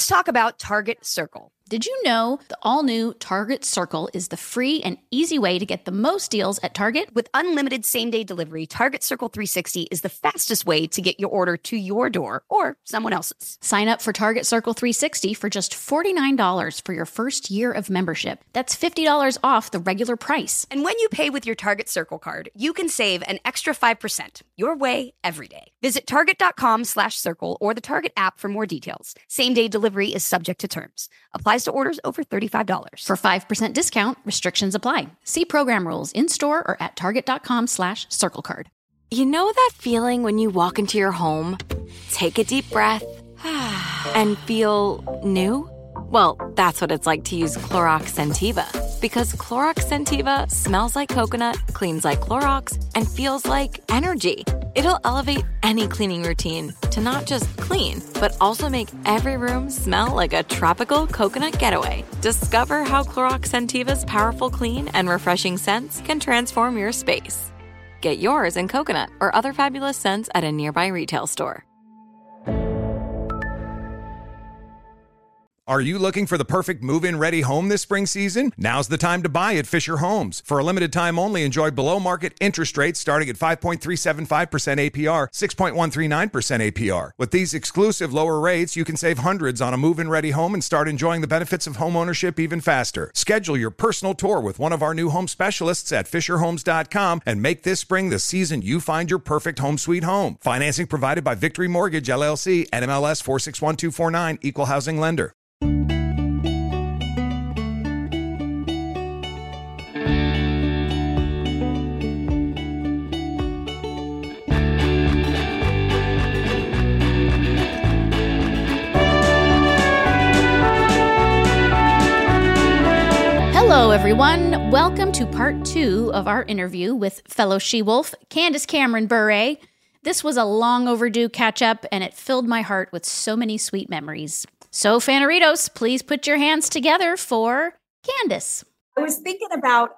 talk about Target Circle. Did you know the all-new Target Circle is the free and easy way to get the most deals at Target? With unlimited same-day delivery, Target Circle 360 is the fastest way to get your order to your door or someone else's. Sign up for Target Circle 360 for just $49 for your first year of membership. That's $50 off the regular price. And when you pay with your Target Circle card, you can save an extra 5%. Your way, every day. Visit target.com/circle or the Target app for more details. Same-day delivery is subject to terms. Applies to orders over $35. For 5% discount, restrictions apply. See program rules in-store or at target.com/circle card. You know that feeling when you walk into your home, take a deep breath, and feel new? Well, that's what it's like to use Clorox Scentiva. Because Clorox Scentiva smells like coconut, cleans like Clorox, and feels like energy. It'll elevate any cleaning routine to not just clean, but also make every room smell like a tropical coconut getaway. Discover how Clorox Scentiva's powerful clean and refreshing scents can transform your space. Get yours in coconut or other fabulous scents at a nearby retail store. Are you looking for the perfect move-in ready home this spring season? Now's the time to buy at Fisher Homes. For a limited time only, enjoy below-market interest rates starting at 5.375% APR, 6.139% APR. With these exclusive lower rates, you can save hundreds on a move-in ready home and start enjoying the benefits of homeownership even faster. Schedule your personal tour with one of our new home specialists at FisherHomes.com and make this spring the season you find your perfect home sweet home. Financing provided by Victory Mortgage, LLC, NMLS 461249, Equal Housing Lender. Hello, everyone. Welcome to part 2 of our interview with fellow she-wolf, Candace Cameron Bure. This was a long overdue catch-up, and it filled my heart with so many sweet memories. So, Fanaritos, please put your hands together for Candace. I was thinking about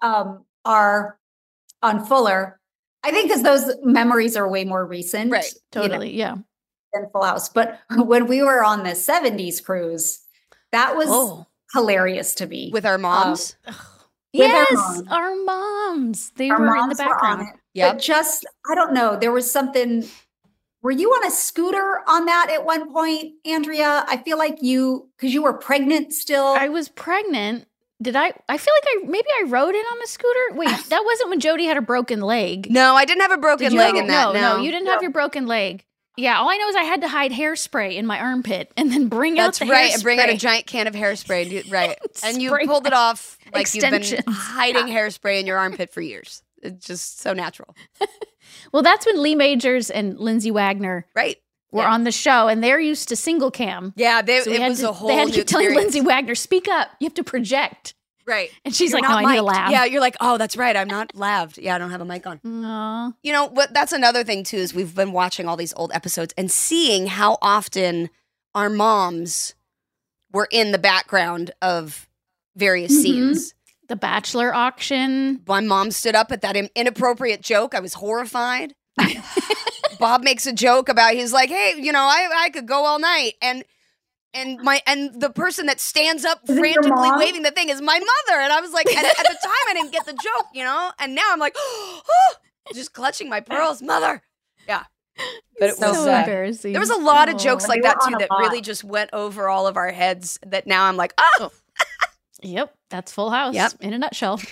on Fuller. I think because those memories are way more recent. Right. Totally, yeah. Than Full House. But when we were on the 70s cruise, that was hilarious to me. With our moms? Yes, our moms. They were in the background. Yeah. But just, I don't know, there was something. Were you on a scooter on that at one point, Andrea? I feel like because you were pregnant still. I was pregnant. Did I feel like maybe I rode in on the scooter? Wait, that wasn't when Jody had a broken leg. No, I didn't have a broken leg in that. No, you didn't have your broken leg. Yeah, all I know is I had to hide hairspray in my armpit and then bring out the hairspray. That's right, and bring out a giant can of hairspray. Right. And you pulled it off like you've been hiding hairspray in your armpit for years. It's just so natural. Well, that's when Lee Majors and Lindsay Wagner were on the show, and they're used to single cam. Yeah, it was a whole They had to new keep telling experience. Lindsay Wagner, speak up. You have to project. Right. And she's like, no, I need a lav. Yeah, you're like, oh, that's right. I'm not laved. Yeah, I don't have a mic on. Aww. You know, what? That's another thing, too, is we've been watching all these old episodes and seeing how often our moms were in the background of various scenes. The Bachelor auction. My mom stood up at that inappropriate joke. I was horrified. Bob makes a joke about, he's like, hey, you know, I could go all night. And the person that stands up frantically waving the thing is my mother. And I was like, at the time I didn't get the joke, you know? And now I'm like, just clutching my pearls. Mother. Yeah. But it was so embarrassing. There was a lot of jokes like that, too, that really just went over all of our heads that now I'm like, oh. Yep. That's Full House in a nutshell.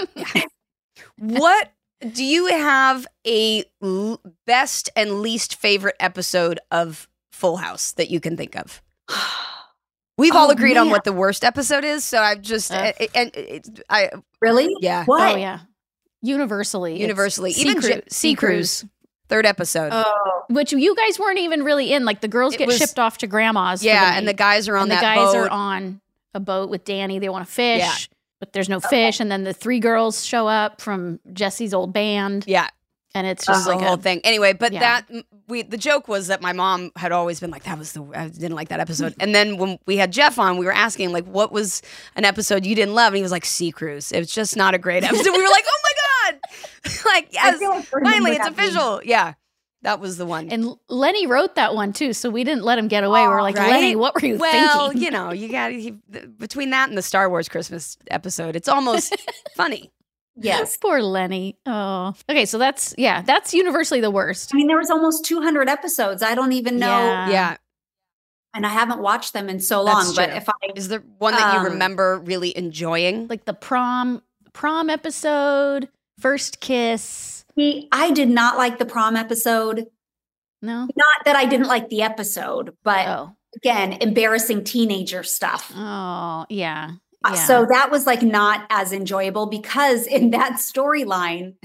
What do you have a best and least favorite episode of Full House that you can think of? We've all agreed on what the worst episode is, so I've just really? Yeah. What? Oh yeah. Universally. Even Sea Cruise. Third episode. Which you guys weren't even really in. Like the girls get shipped off to grandma's. Yeah, and the guys are on that boat. The guys are on a boat with Danny. They want to fish, but there's no fish. And then the 3 girls show up from Jesse's old band. Yeah. And it's just like the whole thing. Anyway, but the joke was that my mom had always been like, I didn't like that episode. And then when we had Jeff on, we were asking like, what was an episode you didn't love? And he was like, Sea Cruise. It was just not a great episode. We were like, oh my God. Like, yes, finally, it's official. Yeah. That was the one. And Lenny wrote that one too, so we didn't let him get away. We were like, Right? Lenny, what were you well, thinking? you know, you got between that and the Star Wars Christmas episode, it's almost funny. Yes. Poor Lenny. Oh. Okay, so that's universally the worst. I mean, there was almost 200 episodes. I don't even know. Yeah. Yeah. And I haven't watched them in so long. That's But true. if I Is there one that you remember really enjoying? Like the prom episode, first kiss. I did not like the prom episode. No? Not that I didn't like the episode, but Oh. again, embarrassing teenager stuff. Oh, yeah. So that was like not as enjoyable because in that storyline,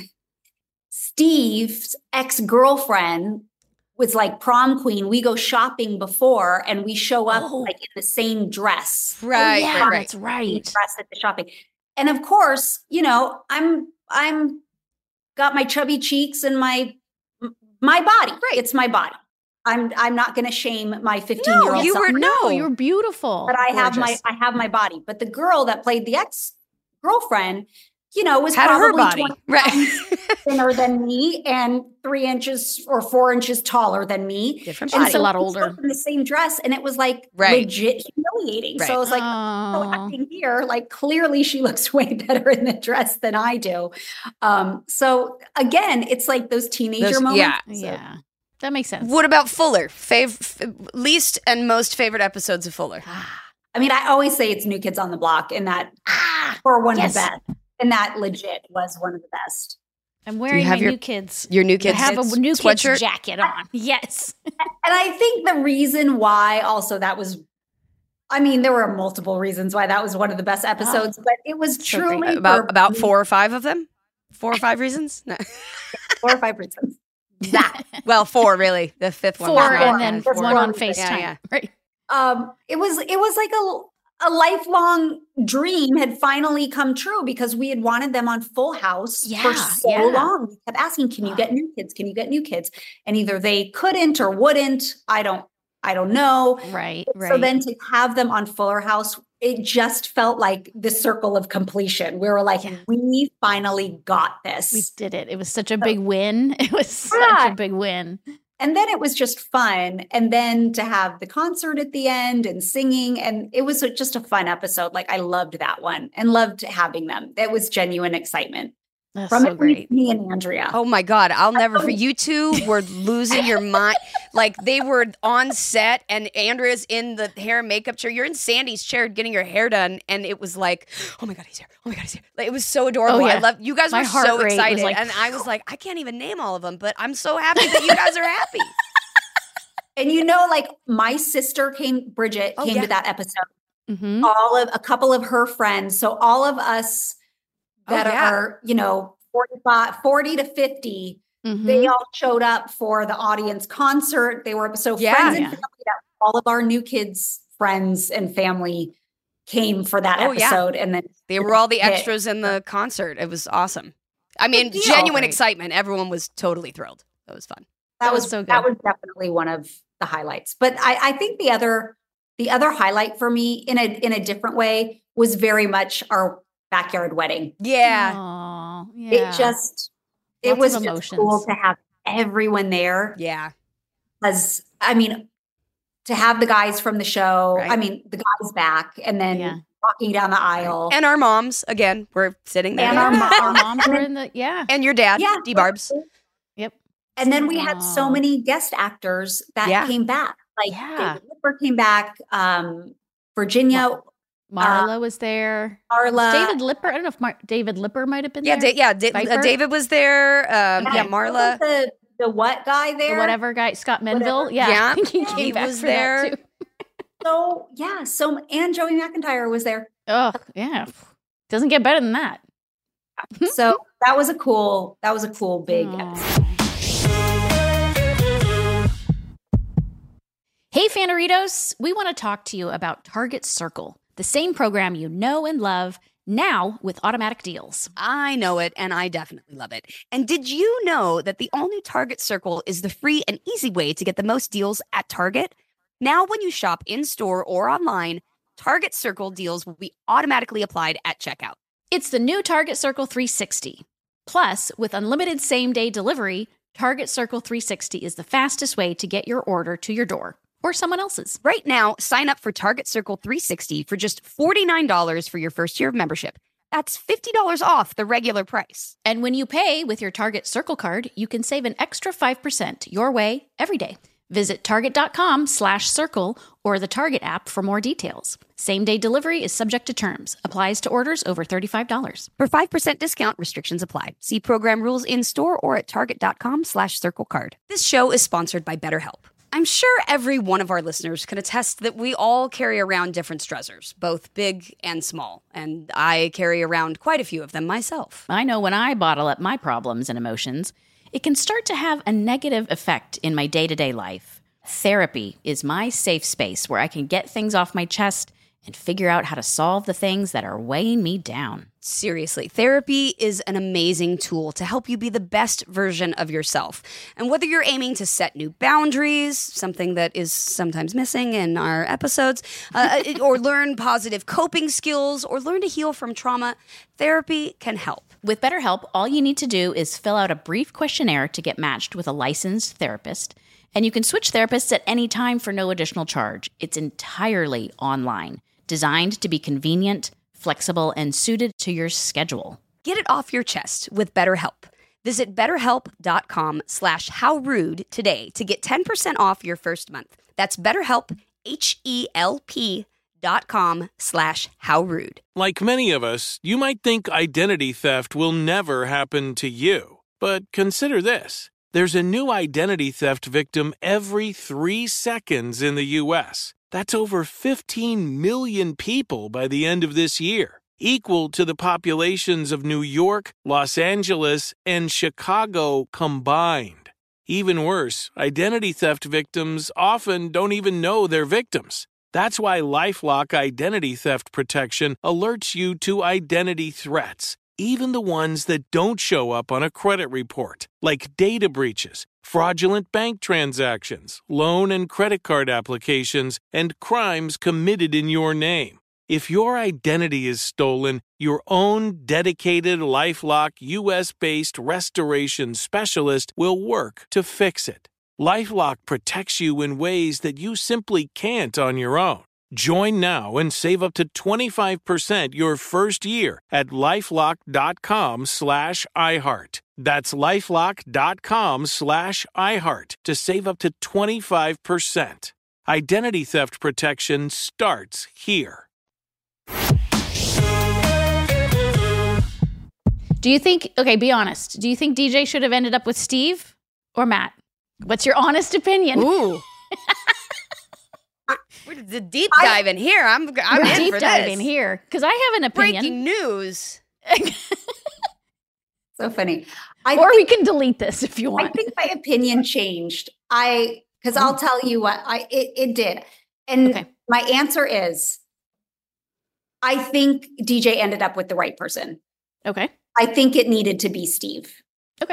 Steve's ex-girlfriend was like prom queen. We go shopping before and we show up like in the same dress. Right. yeah, right. that's right. Dress at the shopping. And of course, you know, I'm got my chubby cheeks and my body. Right. It's my body. I'm not going to shame my 15-year-old you self. were No, you were beautiful. But I Gorgeous. have my body. But the girl that played the ex-girlfriend, you know, was Had her probably body. 20 Right. pounds thinner than me and 3 inches or 4 inches taller than me. Different She's body. a lot we older. slept in the same dress, and it was like Right. legit humiliating. Right. So I was like, Oh. so acting here, like clearly she looks way better in the dress than I do. So again, it's like those teenager Those- moments. yeah. Yeah. That makes sense. What about Fuller? Least and most favorite episodes of Fuller? I mean, I always say it's New Kids on the Block, and that for one yes. of the best. And that legit was one of the best. I'm wearing have my your- new kids. Your new I kids have a new kids sweatshirt? jacket on. Yes. And I think the reason why also that was, I mean, there were multiple reasons why that was one of the best episodes, but it was So great. truly About 4 or 5 of them? 4 or 5 reasons? No. 4 or 5 reasons. That. Well, 4 really. The 5th one. 4 was not and then bad. one on Yeah, FaceTime. yeah. Right. It was like a lifelong dream had finally come true because we had wanted them on Full House for so yeah. long. We kept asking, can you get new kids? Can you get new kids? And either they couldn't or wouldn't. I don't know. Right. Right. So then to have them on Fuller House, it just felt like the circle of completion. We were like, we finally got this. we did it. It was such a big win. It was such Yeah. a big win. And then it was just fun. And then to have the concert at the end and singing. And it was just a fun episode. Like I loved that one and loved having them. It was genuine excitement. That's From so at least great. me and Andrea. Oh my God. I'll never forget. You two were losing your mind. Like they were on set and Andrea's in the hair and makeup chair. You're in Sandy's chair getting your hair done. And it was like, oh my God, he's here. Oh my God, he's here. Like, it was so adorable. Oh, yeah. I love you guys My were heart so rate was excited. like- And I was like, I can't even name all of them, but I'm so happy that you guys are happy. And you know, like my sister Bridget Oh, came yeah. to that episode. Mhm. A couple of her friends. So all of us that Oh, yeah. are, you know, 40 to 50, Mhm. they all showed up for the audience concert. They were so Yeah. friends and Yeah. family, that all of our new kids, friends and family came for that Oh, yeah. episode. And then They were all the hit. extras in the concert. It was awesome. I mean, deal. genuine Great. excitement. Everyone was totally thrilled. That was fun. That was so good. That was definitely one of the highlights. But I think the other highlight for me in a different way was very much our backyard wedding. Yeah. Aw, yeah. It just it Lots was of just cool emotions. to have everyone there. Yeah. Because I mean, to have the guys from the show, Right. I mean, the guys back and then Yeah. walking down the aisle. And our moms, again, were sitting there. And Yeah, our our moms were in the And your dad, Yeah. D-Barbs. Yep. And then we had so Aw. many guest actors that Yeah. came back. Like Yeah. David Lipper came back, Virginia, Marla was there. Marla. David Lipper. I don't know if David Lipper might have been Yeah, there. Viper? David was there. Yeah, Marla. What was the what guy there? The whatever guy, Scott Menville. Whatever. Yeah, Yeah, I think he came he back was for there. that too. So and Joey McIntyre was there. Oh yeah, doesn't get better than that. So that was a cool big Aw. episode. Hey, Fanaritos, we want to talk to you about Target Circle, the same program you know and love, now with automatic deals. I know it, and I definitely love it. And did you know that the all-new Target Circle is the free and easy way to get the most deals at Target? Now, when you shop in-store or online, Target Circle deals will be automatically applied at checkout. It's the new Target Circle 360. Plus, with unlimited same-day delivery, Target Circle 360 is the fastest way to get your order to your door or someone else's. Right now, sign up for Target Circle 360 for just $49 for your first year of membership. That's $50 off the regular price. And when you pay with your Target Circle card, you can save an extra 5% your way every day. Visit target.com/circle or the Target app for more details. Same-day delivery is subject to terms. Applies to orders over $35. For 5% discount, restrictions apply. See program rules in-store or at target.com/circle card. This show is sponsored by BetterHelp. I'm sure every one of our listeners can attest that we all carry around different stressors, both big and small. And I carry around quite a few of them myself. I know when I bottle up my problems and emotions, it can start to have a negative effect in my day-to-day life. Therapy is my safe space where I can get things off my chest and figure out how to solve the things that are weighing me down. Seriously, therapy is an amazing tool to help you be the best version of yourself. And whether you're aiming to set new boundaries, something that is sometimes missing in our episodes, or learn positive coping skills, or learn to heal from trauma, therapy can help. With BetterHelp, all you need to do is fill out a brief questionnaire to get matched with a licensed therapist, and you can switch therapists at any time for no additional charge. It's entirely online, designed to be convenient, flexible, and suited to your schedule. Get it off your chest with BetterHelp. Visit betterhelp.com/howrude today to get 10% off your first month. That's BetterHelp, HELP.com/howrude. Like many of us, you might think identity theft will never happen to you. But consider this. There's a new identity theft victim every 3 seconds in the U.S. That's over 15 million people by the end of this year, equal to the populations of New York, Los Angeles, and Chicago combined. Even worse, identity theft victims often don't even know they're victims. That's why LifeLock Identity Theft Protection alerts you to identity threats, even the ones that don't show up on a credit report, like data breaches, fraudulent bank transactions, loan and credit card applications, and crimes committed in your name. If your identity is stolen, your own dedicated LifeLock U.S.-based restoration specialist will work to fix it. LifeLock protects you in ways that you simply can't on your own. Join now and save up to 25% your first year at LifeLock.com/iHeart. That's LifeLock.com/iHeart to save up to 25%. Identity theft protection starts here. Do you think, okay, be honest, do you think DJ should have ended up with Steve or Matt? What's your honest opinion? Ooh. We're the deep dive in here. I'm in deep for diving this. here because I have an opinion. Breaking news. So funny. We can delete this if you want. I think my opinion changed. Because I'll tell you what, it did. And my answer is, I think DJ ended up with the right person. Okay. I think it needed to be Steve. Okay.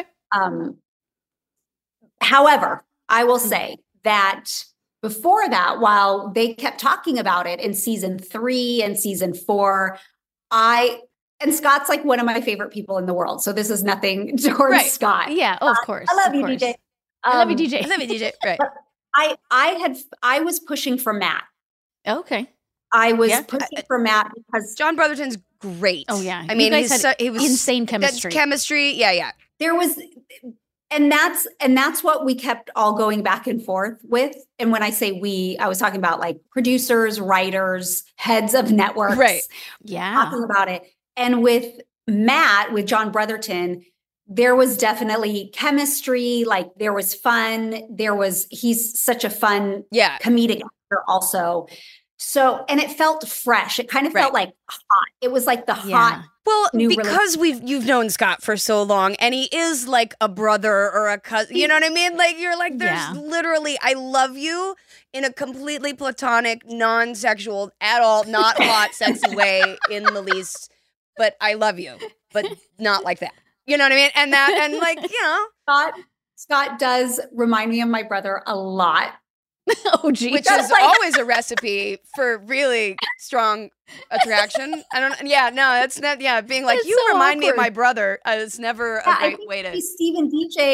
However, I will say that before that, while they kept talking about it in season 3 and season 4, and Scott's like one of my favorite people in the world. So this is nothing towards Scott. Yeah, of course. I love you, DJ. I love you, DJ. I love you, DJ. Right. I was pushing for Matt. Okay. I was pushing for Matt because John Brotherton's great. Oh yeah. I mean, he was insane chemistry. Chemistry. Yeah. There was, and that's what we kept all going back and forth with. And when I say we, I was talking about like producers, writers, heads of networks. Right. Yeah. Talking about it. And with Matt, with John Brotherton, there was definitely chemistry. Like there was fun. He's such a fun comedic actor also. So, and it felt fresh. It kind of felt like hot. It was like the hot. Well, because you've known Scott for so long and he is like a brother or a cousin, you know what I mean? Like you're like, there's literally, I love you in a completely platonic, non-sexual at all, not hot, sexy way in the least, but I love you, but not like that. You know what I mean? And that, and like, you know. Scott does remind me of my brother a lot. Oh, geez. Which is always a recipe for really strong attraction. It's not, being like, you so remind me of my brother is never a great way to. Steve and DJ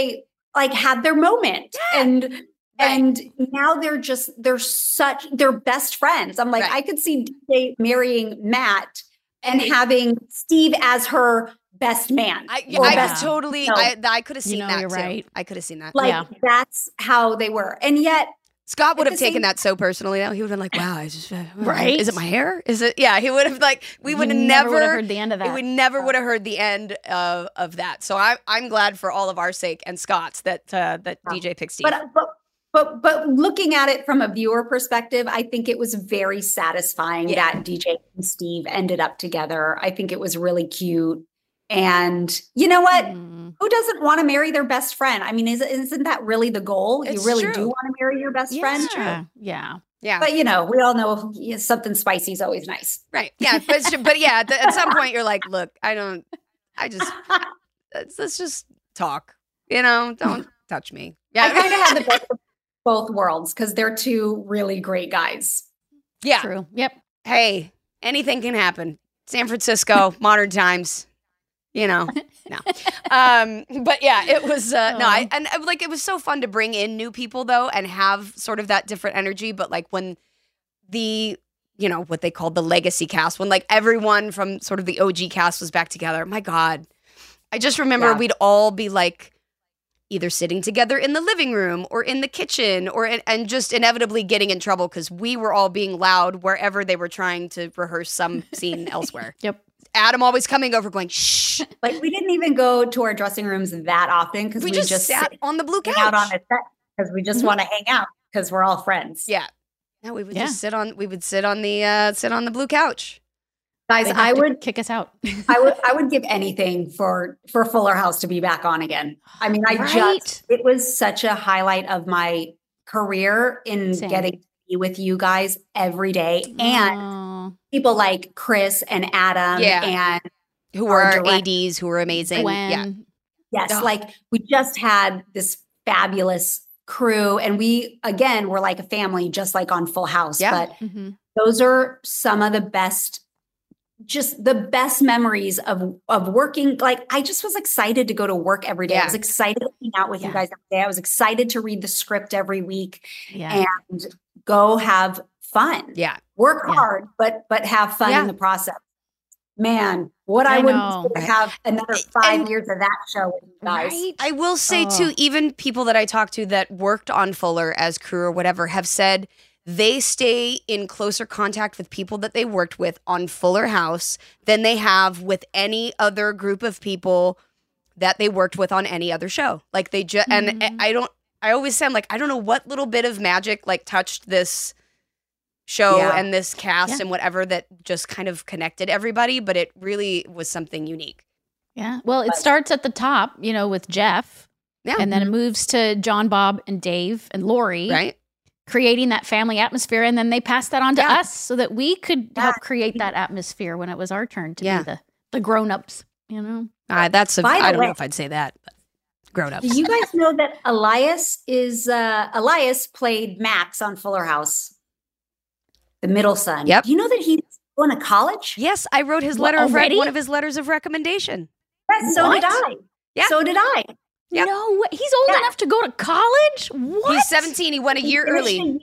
like had their moment. And now they're best friends. I'm like, I could see DJ marrying Matt and having Steve as her best man. I could have seen that you're too. right. I could have seen that. Like that's how they were. And yet Scott would have taken that so personally. Though he would have been like, "Wow, I just right? Is it my hair? Is it? Yeah." He would have like we would have never heard the end of that. We never would have heard the end of that. So I'm glad for all of our sake and Scott's that DJ picked Steve. But looking at it from a viewer perspective, I think it was very satisfying that DJ and Steve ended up together. I think it was really cute. And you know what? Who doesn't want to marry their best friend? I mean, isn't that really the goal? It's you really true. do want to marry your best friend? True. Yeah. But we all know something spicy is always nice. Right. Yeah. But yeah, at some point you're like, look, let's just talk, don't touch me. Yeah. I kind of had the best of both worlds because they're two really great guys. Yeah. True. Yep. Hey, anything can happen. San Francisco, modern times. No. But yeah, it was it was so fun to bring in new people though and have sort of that different energy. But like when the what they called the legacy cast, when like everyone from sort of the OG cast was back together, my God, I just remember we'd all be like either sitting together in the living room or in the kitchen and just inevitably getting in trouble because we were all being loud wherever they were trying to rehearse some scene elsewhere. Yep. Adam always coming over going, shh. Like we didn't even go to our dressing rooms that often because we just sat on the blue couch. Out on a set because we just want to hang out because we're all friends. Yeah. No, we would just sit on the blue couch. Guys, I would kick us out. I would give anything for Fuller House to be back on again. I mean, it was such a highlight of my career in getting to be with you guys every day. And people like Chris and Adam and who were our ADs who were amazing. Gwen. Yes, like we just had this fabulous crew and we again were like a family just like on Full House. Yeah. But those are some of the best memories of working. Like I just was excited to go to work every day. I was excited to hang out with you guys every day. I was excited to read the script every week and go have fun. Yeah. Work hard, but have fun in the process. Man, I wouldn't have another 5 years of that show with you guys. Right? I will say too, even people that I talked to that worked on Fuller as crew or whatever have said they stay in closer contact with people that they worked with on Fuller House than they have with any other group of people that they worked with on any other show. Like they just, and I always say, I'm like, I don't know what little bit of magic like touched this show and this cast and whatever that just kind of connected everybody, but it really was something unique. Yeah. Well, it starts at the top, with Jeff. Yeah. And then it moves to John, Bob, and Dave and Lori. Right. Creating that family atmosphere, and then they passed that on to us so that we could help create that atmosphere when it was our turn to be the grown-ups, I don't know if I'd say that, but grown-ups. Do you guys know that Elias played Max on Fuller House, the middle son? Yep. Do you know that he's going to college? Yes, I wrote his one of his letters of recommendation. Yes, so did I. Yeah. So did I. Yep. No, he's old enough to go to college? What? He's 17. He went a year early.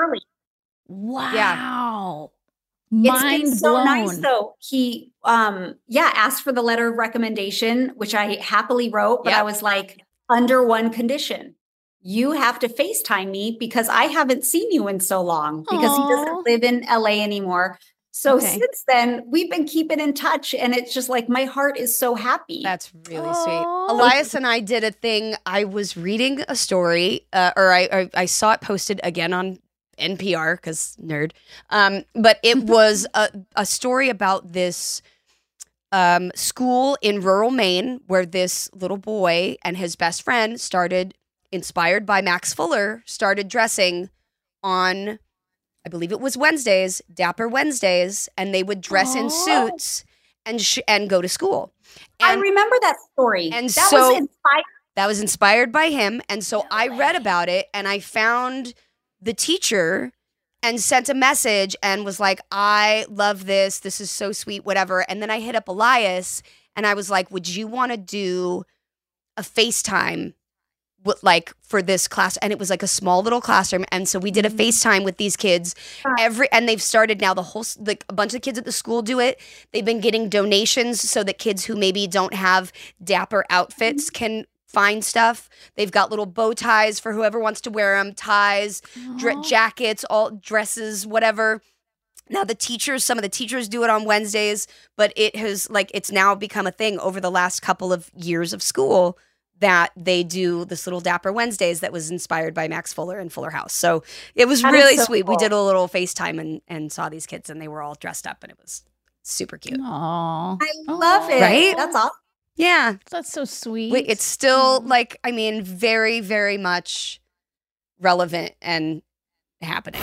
Wow. Yeah. It's so nice though. He asked for the letter of recommendation, which I happily wrote, but I was like, under one condition. You have to FaceTime me because I haven't seen you in so long because he doesn't live in LA anymore. So since then, we've been keeping in touch, and it's just like my heart is so happy. That's really sweet. Elias and I did a thing. I was reading a story, or I saw it posted again on NPR because nerd. But it was a story about this school in rural Maine where this little boy and his best friend inspired by Max Fuller, started dressing on, I believe it was Wednesdays, Dapper Wednesdays, and they would dress in suits and go to school. And, I remember that story. And that was inspired by him. And so I read about it, and I found the teacher and sent a message and was like, I love this. This is so sweet, whatever. And then I hit up Elias, and I was like, would you want to do a FaceTime like for this class, and it was like a small little classroom, and so we did a FaceTime with these kids and they've started now a bunch of kids at the school do it. They've been getting donations so that kids who maybe don't have dapper outfits can find stuff. They've got little bow ties for whoever wants to wear them, ties, jackets, all dresses, whatever. Now some of the teachers do it on Wednesdays, but it's now become a thing over the last couple of years of school that they do this little Dapper Wednesdays that was inspired by Max Fuller and Fuller House. So it was really sweet. Cool. We did a little FaceTime and saw these kids, and they were all dressed up, and it was super cute. Aww. I love it. Right? That's awesome. Yeah. That's so sweet. It's still very, very much relevant and happening.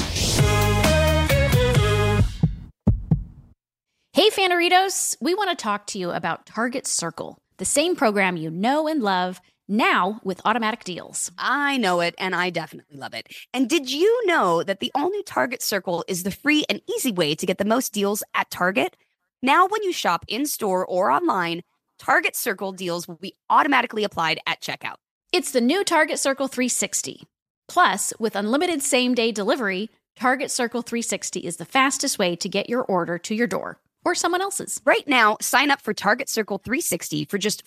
Hey, Fanaritos, we want to talk to you about Target Circle, the same program you know and love, now with automatic deals. I know it, and I definitely love it. And did you know that the all-new Target Circle is the free and easy way to get the most deals at Target? Now, when you shop in-store or online, Target Circle deals will be automatically applied at checkout. It's the new Target Circle 360. Plus, with unlimited same-day delivery, Target Circle 360 is the fastest way to get your order to your door or someone else's. Right now, sign up for Target Circle 360 for just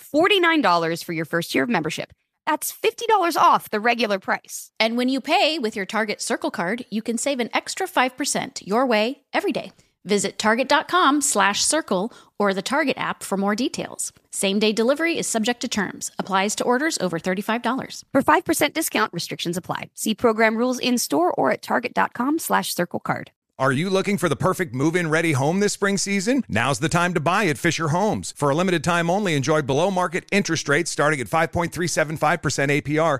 $49 for your first year of membership. That's $50 off the regular price. And when you pay with your Target Circle card, you can save an extra 5% your way every day. Visit target.com/circle or the Target app for more details. Same-day delivery is subject to terms. Applies to orders over $35. For 5% discount, restrictions apply. See program rules in-store or at target.com/circle card. Are you looking for the perfect move-in ready home this spring season? Now's the time to buy at Fisher Homes. For a limited time only, enjoy below-market interest rates starting at 5.375% APR,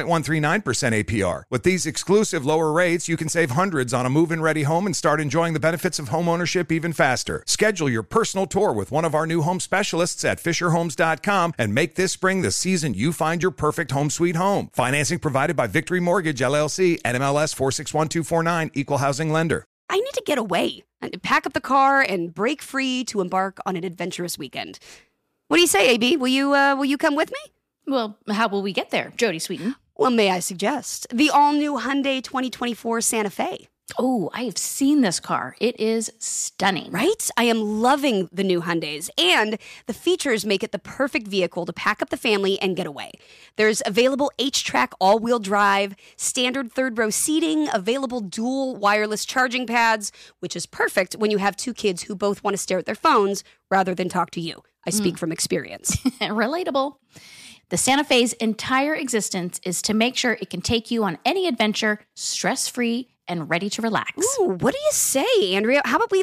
6.139% APR. With these exclusive lower rates, you can save hundreds on a move-in ready home and start enjoying the benefits of home ownership even faster. Schedule your personal tour with one of our new home specialists at FisherHomes.com and make this spring the season you find your perfect home sweet home. Financing provided by Victory Mortgage, LLC, NMLS 461249, Equal Housing Lender. I need to get away and pack up the car and break free to embark on an adventurous weekend. What do you say, AB? Will you come with me? Well, how will we get there, Jody Sweeten? Well, may I suggest the all-new Hyundai 2024 Santa Fe. Oh, I have seen this car. It is stunning. Right? I am loving the new Hyundais, and the features make it the perfect vehicle to pack up the family and get away. There's available H-Track all-wheel drive, standard third-row seating, available dual wireless charging pads, which is perfect when you have two kids who both want to stare at their phones rather than talk to you. I speak from experience. Relatable. The Santa Fe's entire existence is to make sure it can take you on any adventure stress-free and ready to relax. Ooh, what do you say, Andrea? How about we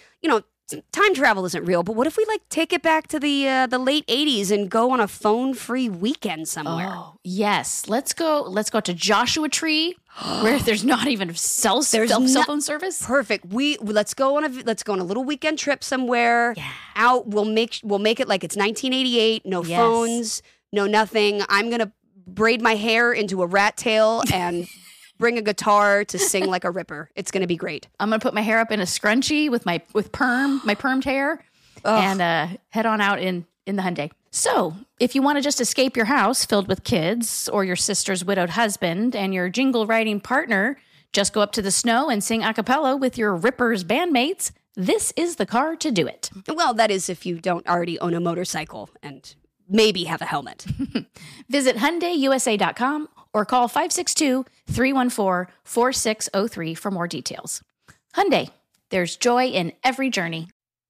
time travel isn't real, but what if we take it back to the late 80s and go on a phone-free weekend somewhere? Oh, yes. Let's go to Joshua Tree where there's not even cell phone service. Perfect. Let's go on a little weekend trip somewhere. Yeah. Out. We'll make it like it's 1988. No phones, no nothing. I'm going to braid my hair into a rat tail and bring a guitar to sing like a ripper. It's going to be great. I'm going to put my hair up in a scrunchie with my permed hair and head on out in the Hyundai. So if you want to just escape your house filled with kids or your sister's widowed husband and your jingle writing partner, just go up to the snow and sing a cappella with your Rippers bandmates. This is the car to do it. Well, that is if you don't already own a motorcycle and maybe have a helmet. Visit HyundaiUSA.com or call 562-314-4603 for more details. Hyundai, there's joy in every journey.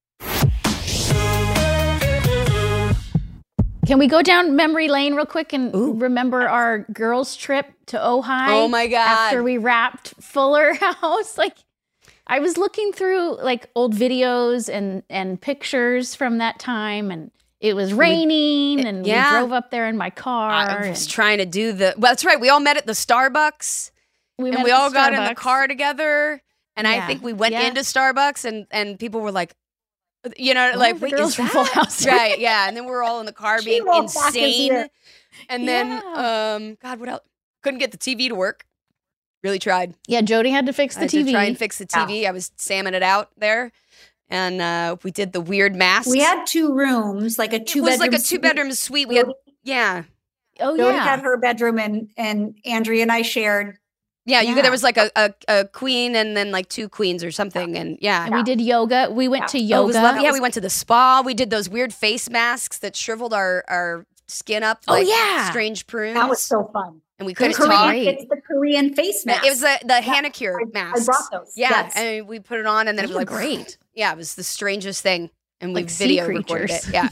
Can we go down memory lane real quick and remember our girls' trip to Ojai? Oh my God. After we wrapped Fuller House. I was looking through old videos and pictures from that time, and it was raining, and we drove up there in my car. I was trying to do well, that's right. We all met at the Starbucks. We all got in the car together. And I think we went into Starbucks, and people were like, wait, girls is from that? Full House, Right, yeah. And then we were all in the car being insane. And then, God, what else? Couldn't get the TV to work. Really tried. Yeah, Jody had to fix the TV. To try and fix the TV. I was salming it out there. And we did the weird mask. We had 2 rooms, like a 2-bedroom. It was like a 2-bedroom suite. We had, Oh, Jody yeah. had her bedroom and Andrea and I shared. Yeah, Yeah. there was like a queen and then like 2 queens or something. And yeah. And we did yoga. We went to Oh, it yoga. was lovely. Yeah, we went to the spa. We did those weird face masks that shriveled our skin up like strange prunes. That was so fun. And we The couldn't Korean- talk. great. It's the Korean face mask. It was the Hanacure masks. I brought those. Yeah, Yes. and we put it on, and then Those it was were like great. Yeah, it was the strangest thing, and we Like sea video recorded creatures. it. Yeah,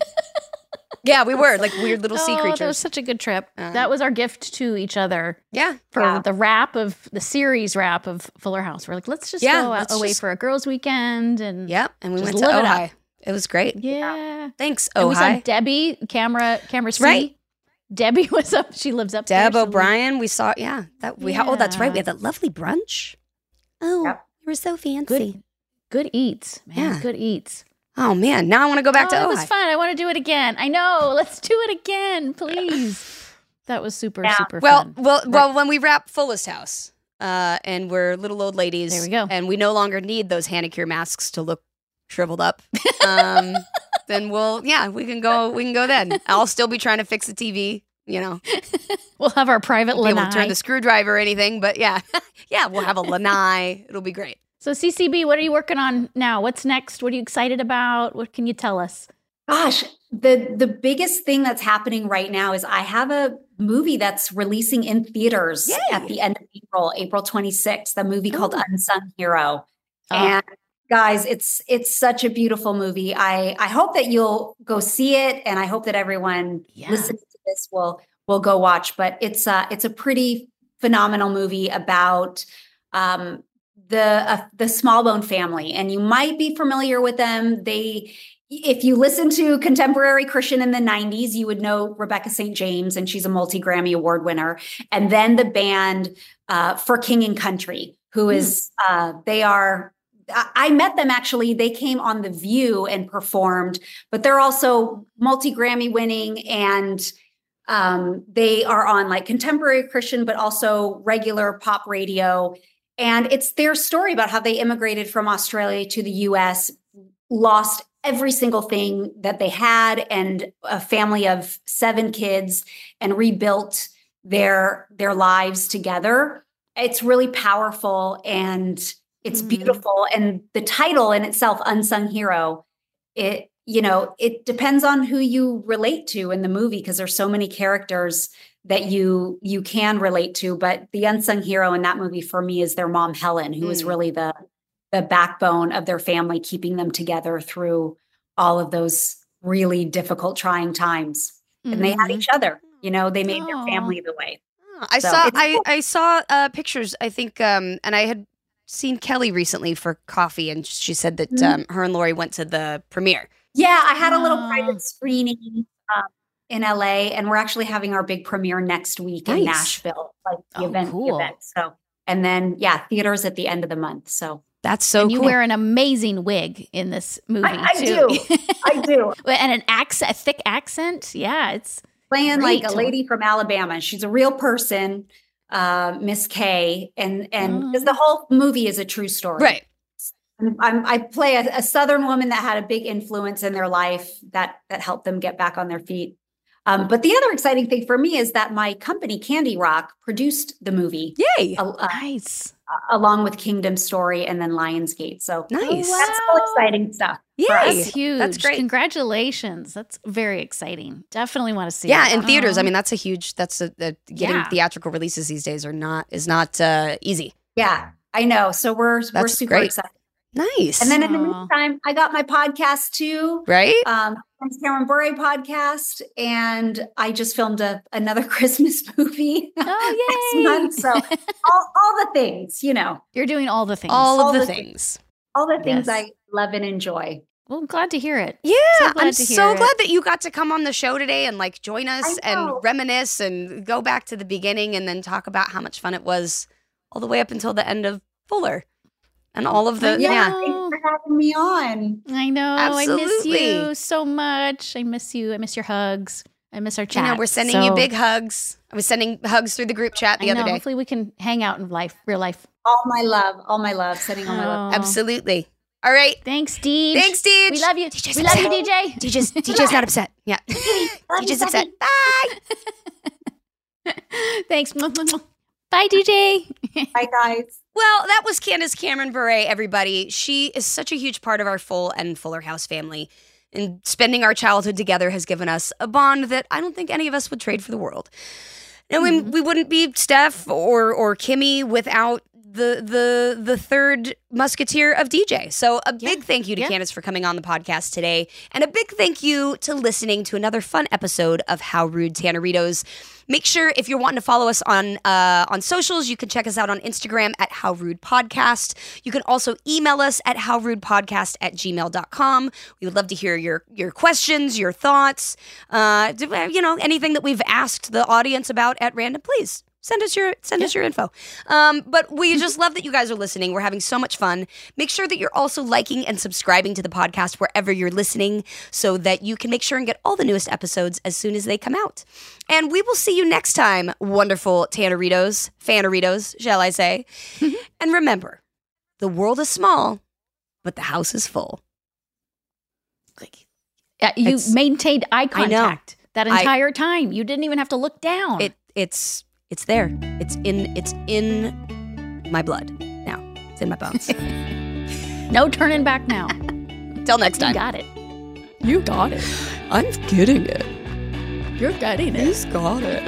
yeah, we were like weird little sea That was creatures. such a good trip. That was our gift to each other Yeah, for the wrap of the series wrap of Fuller House. We're like, let's just Yeah, go let's away just- for a girls' weekend and yep. And we Just went to live it up. Ojai. It was great. yeah. Thanks, And we saw Ojai. Debbie, camera C. Right. Debbie was up. She lives up Deb there. so we- O'Brien. We saw. Yeah, that we. Oh, that's right. We Yeah. had that lovely brunch. Oh, Yep. you were so fancy. Good eats, man. Yeah. Good eats. Oh man, now I want to go back to It Ojai. was fun. I want to do it again. I know. Let's do it again, please. That was super fun. Well, when we wrap Fullest House, and we're little old ladies, There we go. and we no longer need those Hanacure masks to look shriveled up. Then we can go then. I'll still be trying to fix the TV, you know. We'll have our private Won't be able to turn lanai. the screwdriver or anything, but yeah. Yeah, we'll have a lanai. It'll be great. So CCB, what are you working on now? What's next? What are you excited about? What can you tell us? Gosh, the biggest thing that's happening right now is I have a movie that's releasing in theaters at the end of April 26th, a movie called Unsung Hero. Oh. And guys, it's such a beautiful movie. I hope that you'll go see it, and I hope that everyone listening to this will go watch. But it's a pretty phenomenal movie about the Smallbone family, and you might be familiar with them. If you listen to contemporary Christian in the 90s, you would know Rebecca St. James, and she's a multi-Grammy Award winner. And then the band For King and Country, who is, I met them actually. They came on The View and performed, but they're also multi-Grammy winning, and they are on like contemporary Christian, but also regular pop radio. And it's their story about how they immigrated from Australia to the US, lost every single thing that they had, and a family of 7 kids, and rebuilt their lives together. It's really powerful and it's beautiful. And the title in itself, Unsung Hero, it depends on who you relate to in the movie, because there's so many characters that you can relate to. But the unsung hero in that movie for me is their mom, Helen, who is really the backbone of their family, keeping them together through all of those really difficult, trying times. And they had each other, they made their family the way. I saw pictures, I think, and I had seen Kelly recently for coffee, and she said that her and Lori went to the premiere. Yeah, I had a little private screening in LA, and we're actually having our big premiere next week in Nashville, like the event. So, and then theaters at the end of the month. So that's so and you cool. wear an amazing wig in this movie I too. I do. And a thick accent. Yeah, it's playing great like a lady from Alabama. She's a real person, Miss Kay, and because the whole movie is a true story, right? I play a Southern woman that had a big influence in their life that helped them get back on their feet. But the other exciting thing for me is that my company, Candy Rock, produced the movie. Yay! Nice. Along with Kingdom Story and then Lionsgate. So nice. That's all exciting stuff. Yay! That's huge. That's great. Congratulations. That's very exciting. Definitely want to see it. Yeah, in theaters. I mean, that's a huge. Getting theatrical releases these days is not easy. Yeah, I know. So we're super excited. Nice. And then in the meantime, I got my podcast too. Right. It's Cameron Bure podcast. And I just filmed another Christmas movie next month. So all the things, You're doing all the things. All of the things. All the things I love and enjoy. Well, I'm glad to hear it. Yeah, I'm to so hear glad it. that you got to come on the show today and like join us and reminisce and go back to the beginning and then talk about how much fun it was all the way up until the end of Fuller. And all of the, Thanks for having me on. I know. Absolutely. I miss you so much. I miss you. I miss your hugs. I miss our chat. We're sending you big hugs. I was sending hugs through the group chat the other day. Hopefully we can hang out in real life. All my love, sending all my love. Absolutely. All right. Thanks, Deej. Thanks, Deej. We love you. We love you, DJ. DJ's not upset. Yeah. DJ's upset. Bye. Thanks. Bye, DJ. Bye, guys. Well, that was Candace Cameron Bure, everybody. She is such a huge part of our Full and Fuller House family. And spending our childhood together has given us a bond that I don't think any of us would trade for the world. And we wouldn't be Steph or Kimmy without the third musketeer of DJ. So a big thank you to Candace for coming on the podcast today. And a big thank you to listening to another fun episode of How Rude Tanneritos. Make sure if you're wanting to follow us on socials, you can check us out on Instagram at How Rude Podcast. You can also email us at howrudepodcast@gmail.com. We would love to hear your questions, your thoughts, anything that we've asked the audience about at random, please. Send us your info. But we just love that you guys are listening. We're having so much fun. Make sure that you're also liking and subscribing to the podcast wherever you're listening so that you can make sure and get all the newest episodes as soon as they come out. And we will see you next time, wonderful Tanneritos, Fanneritos, shall I say. And remember, the world is small, but the house is full. You maintained eye contact that entire time. You didn't even have to look down. It's there. It's in my blood now. It's in my bones. No turning back now. Till next time. You got it. You got it. I'm getting it. You're getting it. He's got it.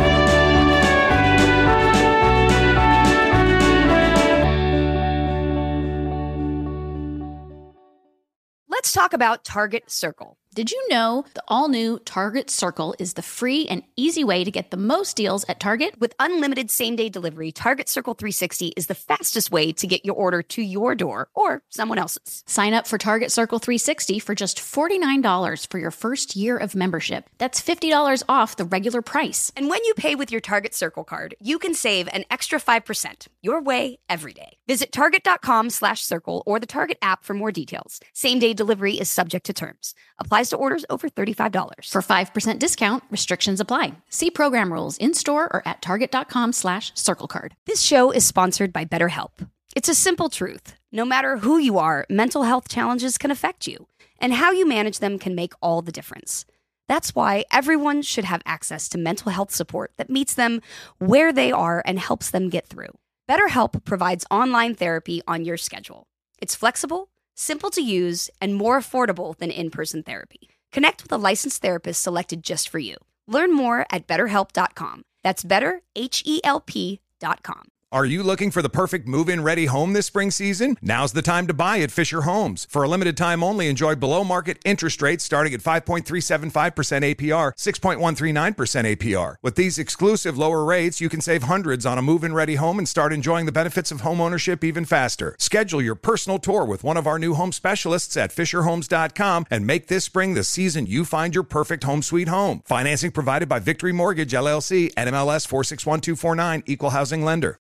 Let's talk about Target Circle. Did you know the all-new Target Circle is the free and easy way to get the most deals at Target? With unlimited same-day delivery, Target Circle 360 is the fastest way to get your order to your door or someone else's. Sign up for Target Circle 360 for just $49 for your first year of membership. That's $50 off the regular price. And when you pay with your Target Circle card, you can save an extra 5% your way every day. Visit target.com/circle or the Target app for more details. Same-day delivery is subject to terms. Applies to orders over $35. For 5% discount, restrictions apply. See program rules in-store or at target.com/circle card. This show is sponsored by BetterHelp. It's a simple truth. No matter who you are, mental health challenges can affect you, and how you manage them can make all the difference. That's why everyone should have access to mental health support that meets them where they are and helps them get through. BetterHelp provides online therapy on your schedule. It's flexible, simple to use, and more affordable than in-person therapy. Connect with a licensed therapist selected just for you. Learn more at BetterHelp.com. That's BetterHelp.com. Are you looking for the perfect move-in ready home this spring season? Now's the time to buy at Fisher Homes. For a limited time only, enjoy below-market interest rates starting at 5.375% APR, 6.139% APR. With these exclusive lower rates, you can save hundreds on a move-in ready home and start enjoying the benefits of homeownership even faster. Schedule your personal tour with one of our new home specialists at FisherHomes.com and make this spring the season you find your perfect home sweet home. Financing provided by Victory Mortgage, LLC, NMLS 461249, Equal Housing Lender.